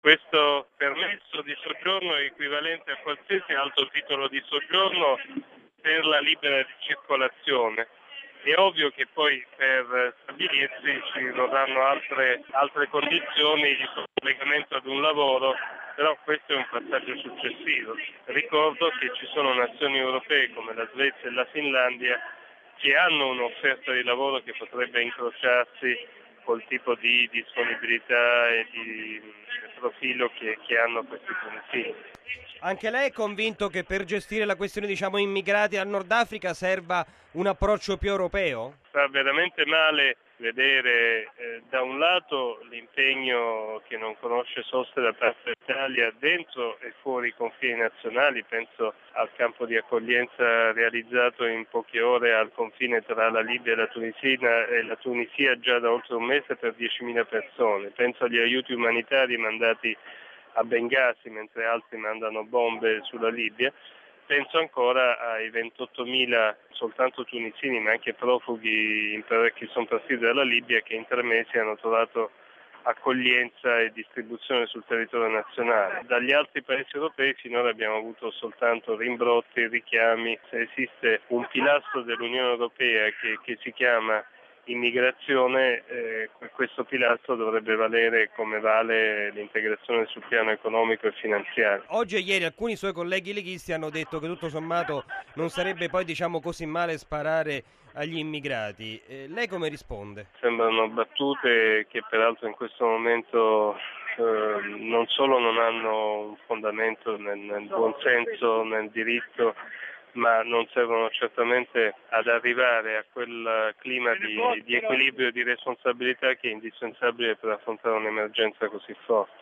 Questo permesso di soggiorno è equivalente a qualsiasi altro titolo di soggiorno per la libera circolazione. È ovvio che poi per stabilirsi ci vorranno altre condizioni di collegamento ad un lavoro, però questo è un passaggio successivo. Ricordo che ci sono nazioni europee come la Svezia e la Finlandia che hanno un'offerta di lavoro che potrebbe incrociarsi col tipo di disponibilità e di profilo che hanno questi tunisini. Anche lei è convinto che per gestire la questione, immigrati al Nord Africa serva un approccio più europeo? Fa veramente male vedere da un lato l'impegno che non conosce soste da parte dell'Italia dentro e fuori i confini nazionali, penso al campo di accoglienza realizzato in poche ore al confine tra la Libia e la Tunisia già da oltre un mese per 10.000 persone, penso agli aiuti umanitari mandati a Bengasi mentre altri mandano bombe sulla Libia. Penso ancora ai 28.000 soltanto tunisini, ma anche profughi che sono partiti dalla Libia che in 3 mesi hanno trovato accoglienza e distribuzione sul territorio nazionale. Dagli altri paesi europei finora abbiamo avuto soltanto rimbrotti, richiami. Se esiste un pilastro dell'Unione Europea che si chiama immigrazione, questo pilastro dovrebbe valere come vale l'integrazione sul piano economico e finanziario. Oggi e ieri alcuni suoi colleghi leghisti hanno detto che tutto sommato non sarebbe poi così male sparare agli immigrati. Lei come risponde? Sembrano battute che peraltro in questo momento non solo non hanno un fondamento nel buon senso, nel diritto, ma non servono certamente ad arrivare a quel clima di equilibrio e di responsabilità che è indispensabile per affrontare un'emergenza così forte.